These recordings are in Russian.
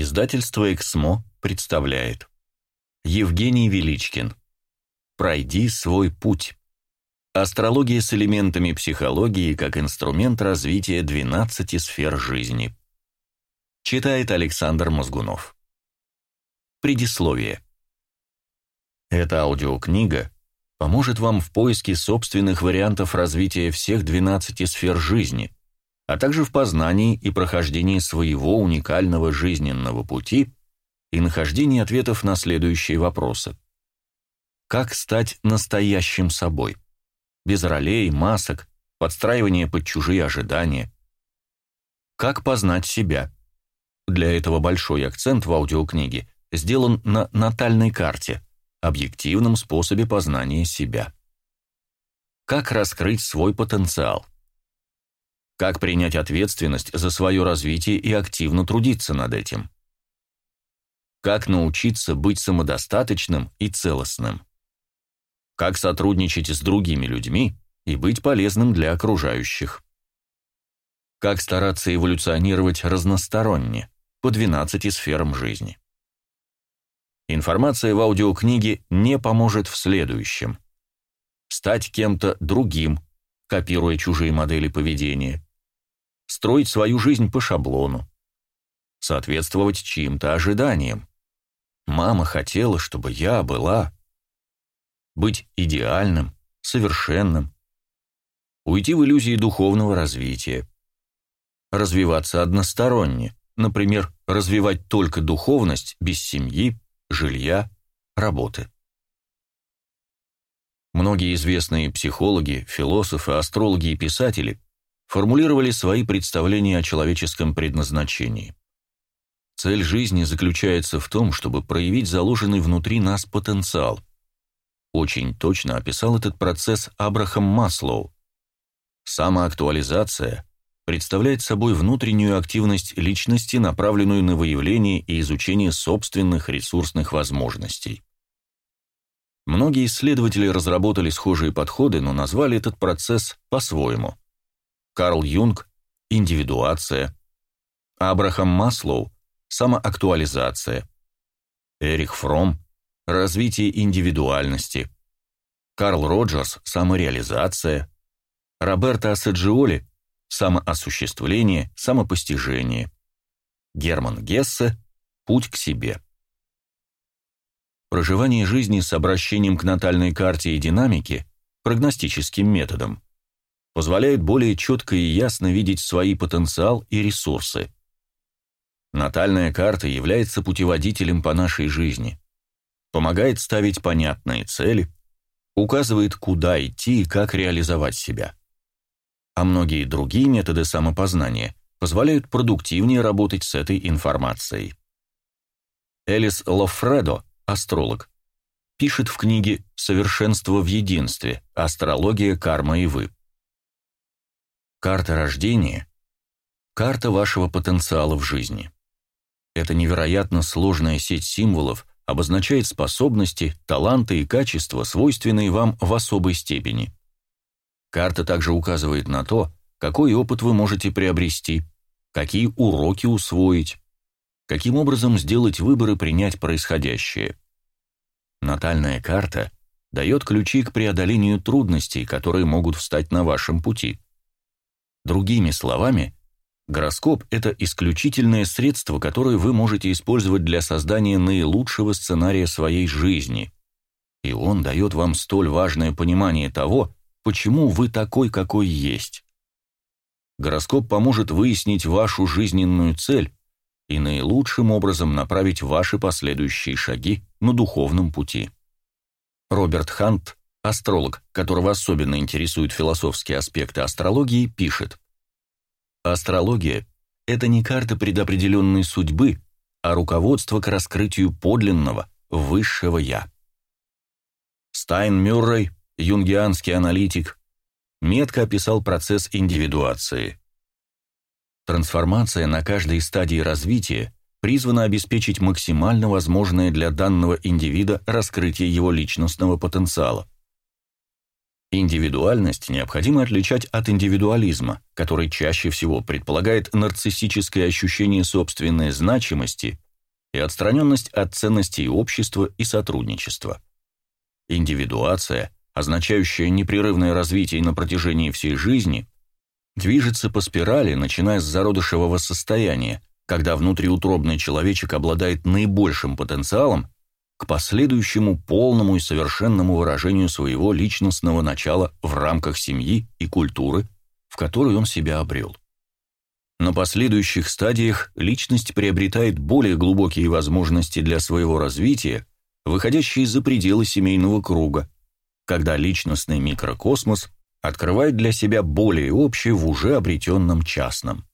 Издательство «Эксмо» представляет Евгений Величкин. «Пройди свой путь. Астрология с элементами психологии как инструмент развития 12 сфер жизни». Читает Александр Мозгунов. Предисловие. Эта аудиокнига поможет вам в поиске собственных вариантов развития всех 12 сфер жизни, а также в познании и прохождении своего уникального жизненного пути и нахождении ответов на следующие вопросы. Как стать настоящим собой? Без ролей, масок, подстраивания под чужие ожидания. Как познать себя? Для этого большой акцент в аудиокниге сделан на натальной карте, объективном способе познания себя. Как раскрыть свой потенциал? Как принять ответственность за свое развитие и активно трудиться над этим? Как научиться быть самодостаточным и целостным? Как сотрудничать с другими людьми и быть полезным для окружающих? Как стараться эволюционировать разносторонне, по 12 сферам жизни? Информация в аудиокниге не поможет в следующем: стать кем-то другим, копируя чужие модели поведения, строить свою жизнь по шаблону, соответствовать чьим-то ожиданиям. Мама хотела, чтобы я была. Быть идеальным, совершенным. Уйти в иллюзии духовного развития. Развиваться односторонне, например, развивать только духовность без семьи, жилья, работы. Многие известные психологи, философы, астрологи и писатели формулировали свои представления о человеческом предназначении. Цель жизни заключается в том, чтобы проявить заложенный внутри нас потенциал. Очень точно описал этот процесс Абрахам Маслоу. Самоактуализация представляет собой внутреннюю активность личности, направленную на выявление и изучение собственных ресурсных возможностей. Многие исследователи разработали схожие подходы, но назвали этот процесс по-своему. Карл Юнг – индивидуация, Абрахам Маслоу – самоактуализация, Эрих Фромм – развитие индивидуальности, Карл Роджерс – самореализация, Роберто Ассаджиоли – самоосуществление, самопостижение, Герман Гессе – путь к себе. Проживание жизни с обращением к натальной карте и динамике, прогностическим методом, позволяет более четко и ясно видеть свои потенциал и ресурсы. Натальная карта является путеводителем по нашей жизни, помогает ставить понятные цели, указывает, куда идти и как реализовать себя. А многие другие методы самопознания позволяют продуктивнее работать с этой информацией. Элис Лоффредо, астролог, пишет в книге «Совершенство в единстве. Астрология, карма и вы». Карта рождения – карта вашего потенциала в жизни. Эта невероятно сложная сеть символов обозначает способности, таланты и качества, свойственные вам в особой степени. Карта также указывает на то, какой опыт вы можете приобрести, какие уроки усвоить, каким образом сделать выбор и принять происходящее. Натальная карта дает ключи к преодолению трудностей, которые могут встать на вашем пути. Другими словами, гороскоп – это исключительное средство, которое вы можете использовать для создания наилучшего сценария своей жизни. И он дает вам столь важное понимание того, почему вы такой, какой есть. Гороскоп поможет выяснить вашу жизненную цель и наилучшим образом направить ваши последующие шаги на духовном пути. Роберт Хант, астролог, которого особенно интересуют философские аспекты астрологии, пишет: «Астрология – это не карта предопределенной судьбы, а руководство к раскрытию подлинного, высшего «я». Стайн Мюррей, юнгианский аналитик, метко описал процесс индивидуации. Трансформация на каждой стадии развития призвана обеспечить максимально возможное для данного индивида раскрытие его личностного потенциала. Индивидуальность необходимо отличать от индивидуализма, который чаще всего предполагает нарциссическое ощущение собственной значимости и отстраненность от ценностей общества и сотрудничества. Индивидуация, означающая непрерывное развитие на протяжении всей жизни, движется по спирали, начиная с зародышевого состояния, когда внутриутробный человечек обладает наибольшим потенциалом, к последующему полному и совершенному выражению своего личностного начала в рамках семьи и культуры, в которой он себя обрел. На последующих стадиях личность приобретает более глубокие возможности для своего развития, выходящие за пределы семейного круга, когда личностный микрокосмос открывает для себя более общее в уже обретенном частном.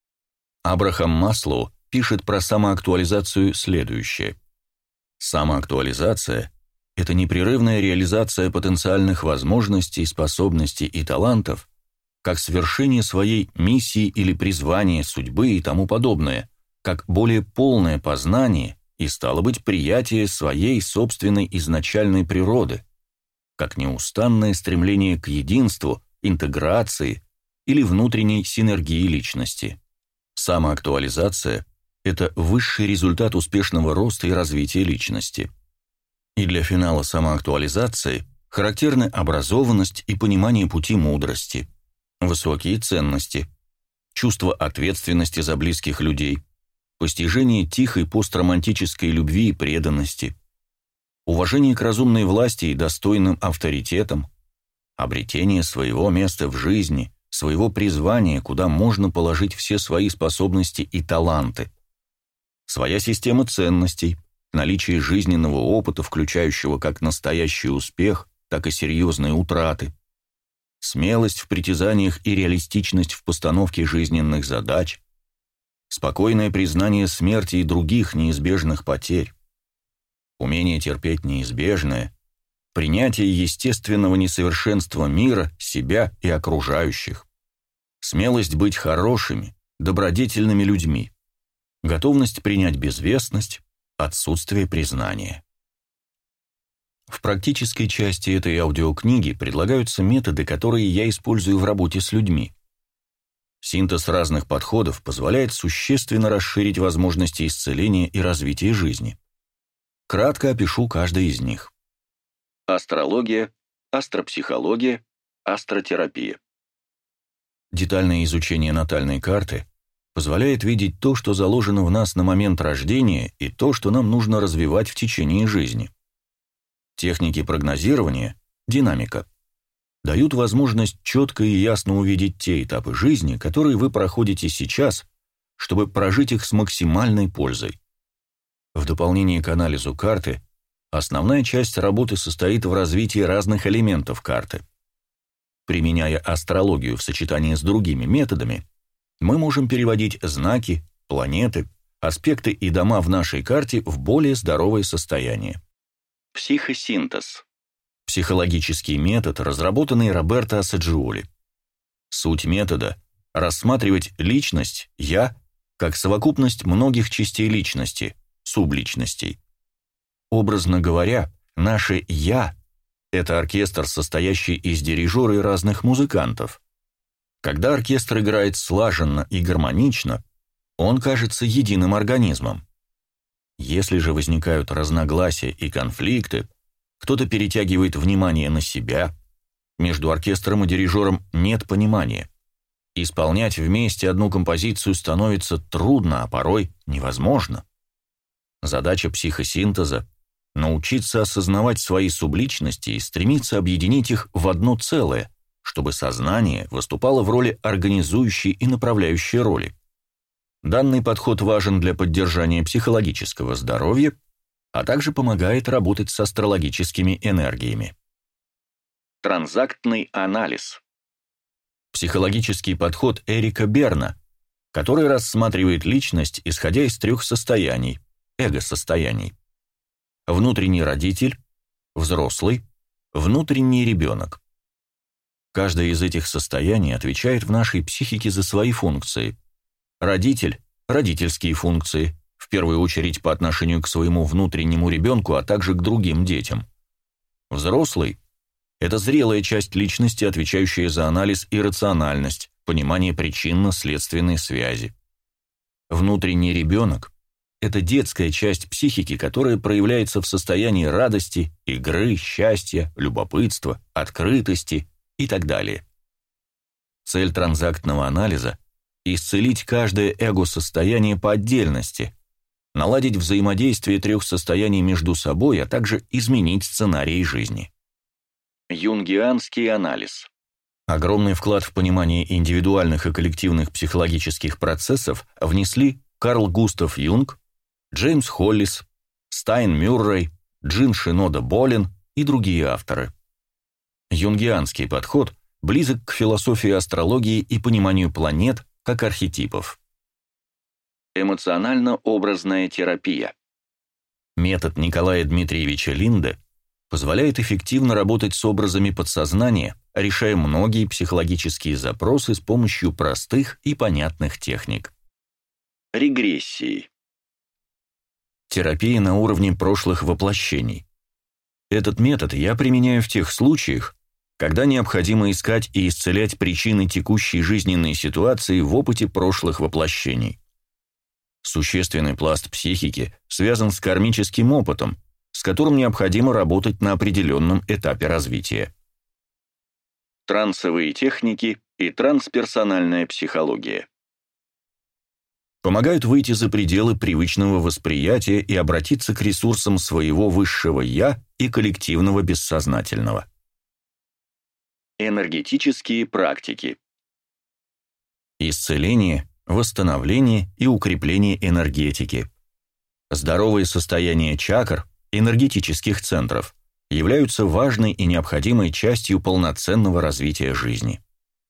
Абрахам Маслоу пишет про самоактуализацию следующее. Самоактуализация – это непрерывная реализация потенциальных возможностей, способностей и талантов, как свершение своей миссии или призвания, судьбы и тому подобное, как более полное познание и, стало быть, приятие своей собственной изначальной природы, как неустанное стремление к единству, интеграции или внутренней синергии личности. Самоактуализация – это высший результат успешного роста и развития личности. И для финала самоактуализации характерны образованность и понимание пути мудрости, высокие ценности, чувство ответственности за близких людей, постижение тихой постромантической любви и преданности, уважение к разумной власти и достойным авторитетам, обретение своего места в жизни, своего призвания, куда можно положить все свои способности и таланты, своя система ценностей, наличие жизненного опыта, включающего как настоящий успех, так и серьезные утраты, смелость в притязаниях и реалистичность в постановке жизненных задач, спокойное признание смерти и других неизбежных потерь, умение терпеть неизбежное, принятие естественного несовершенства мира, себя и окружающих, смелость быть хорошими, добродетельными людьми, готовность принять безвестность, отсутствие признания. В практической части этой аудиокниги предлагаются методы, которые я использую в работе с людьми. Синтез разных подходов позволяет существенно расширить возможности исцеления и развития жизни. Кратко опишу каждый из них. Астрология, астропсихология, астротерапия. Детальное изучение натальной карты позволяет видеть то, что заложено в нас на момент рождения, и то, что нам нужно развивать в течение жизни. Техники прогнозирования, динамика, дают возможность четко и ясно увидеть те этапы жизни, которые вы проходите сейчас, чтобы прожить их с максимальной пользой. В дополнение к анализу карты, основная часть работы состоит в развитии разных элементов карты. Применяя астрологию в сочетании с другими методами, мы можем переводить знаки, планеты, аспекты и дома в нашей карте в более здоровое состояние. Психосинтез. Психологический метод, разработанный Роберто Ассаджиоли. Суть метода – рассматривать личность, «я», как совокупность многих частей личности, субличностей. Образно говоря, наше «я» — это оркестр, состоящий из дирижера и разных музыкантов. Когда оркестр играет слаженно и гармонично, он кажется единым организмом. Если же возникают разногласия и конфликты, кто-то перетягивает внимание на себя, между оркестром и дирижером нет понимания. Исполнять вместе одну композицию становится трудно, а порой невозможно. Задача психосинтеза – научиться осознавать свои субличности и стремиться объединить их в одно целое, чтобы сознание выступало в роли организующей и направляющей роли. Данный подход важен для поддержания психологического здоровья, а также помогает работать с астрологическими энергиями. Транзактный анализ. Психологический подход Эрика Берна, который рассматривает личность, исходя из 3 состояний, эго-состояний. Внутренний родитель, взрослый, внутренний ребенок. Каждое из этих состояний отвечает в нашей психике за свои функции. Родитель – родительские функции, в первую очередь по отношению к своему внутреннему ребенку, а также к другим детям. Взрослый – это зрелая часть личности, отвечающая за анализ и рациональность, понимание причинно-следственной связи. Внутренний ребенок – это детская часть психики, которая проявляется в состоянии радости, игры, счастья, любопытства, открытости и так далее. Цель транзактного анализа – исцелить каждое эго-состояние по отдельности, наладить взаимодействие трех состояний между собой, а также изменить сценарии жизни. Юнгианский анализ. Огромный вклад в понимание индивидуальных и коллективных психологических процессов внесли Карл Густав Юнг, Джеймс Холлис, Стайн Мюррей, Джин Шинода Болин и другие авторы. Юнгианский подход близок к философии астрологии и пониманию планет как архетипов. Эмоционально-образная терапия. Метод Николая Дмитриевича Линде позволяет эффективно работать с образами подсознания, решая многие психологические запросы с помощью простых и понятных техник. Регрессии. Терапия на уровне прошлых воплощений. Этот метод я применяю в тех случаях, когда необходимо искать и исцелять причины текущей жизненной ситуации в опыте прошлых воплощений. Существенный пласт психики связан с кармическим опытом, с которым необходимо работать на определенном этапе развития. Трансовые техники и трансперсональная психология. Помогают выйти за пределы привычного восприятия и обратиться к ресурсам своего высшего «я» и коллективного бессознательного. Энергетические практики. Исцеление, восстановление и укрепление энергетики. Здоровое состояние чакр, энергетических центров, являются важной и необходимой частью полноценного развития жизни.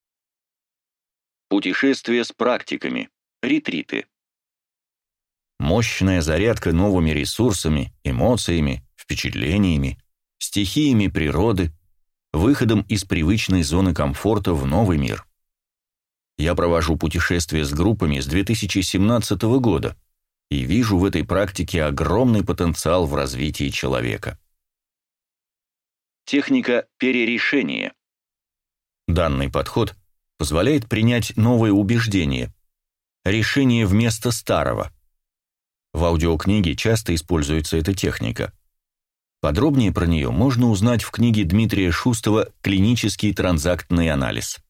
Путешествия с практиками, ретриты. Мощная зарядка новыми ресурсами, эмоциями, впечатлениями, стихиями природы, выходом из привычной зоны комфорта в новый мир. Я провожу путешествия с группами с 2017 года и вижу в этой практике огромный потенциал в развитии человека. Техника перерешения. Данный подход позволяет принять новые убеждения, решение вместо старого. В аудиокниге часто используется эта техника. Подробнее про нее можно узнать в книге Дмитрия Шустова «Клинический транзактный анализ».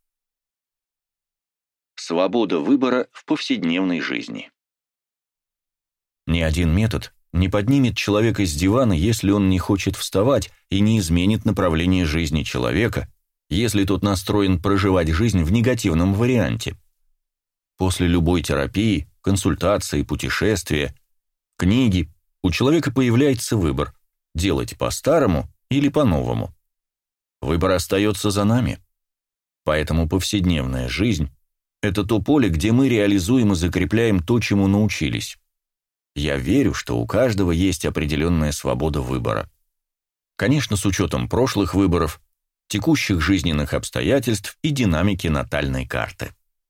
Свобода выбора в повседневной жизни. Ни один метод не поднимет человека с дивана, если он не хочет вставать, и не изменит направление жизни человека, если тот настроен проживать жизнь в негативном варианте. После любой терапии, консультации, путешествия, книги у человека появляется выбор – делать по-старому или по-новому. Выбор остается за нами. Поэтому повседневная жизнь – это то поле, где мы реализуем и закрепляем то, чему научились. Я верю, что у каждого есть определенная свобода выбора. Конечно, с учетом прошлых выборов, текущих жизненных обстоятельств и динамики натальной карты.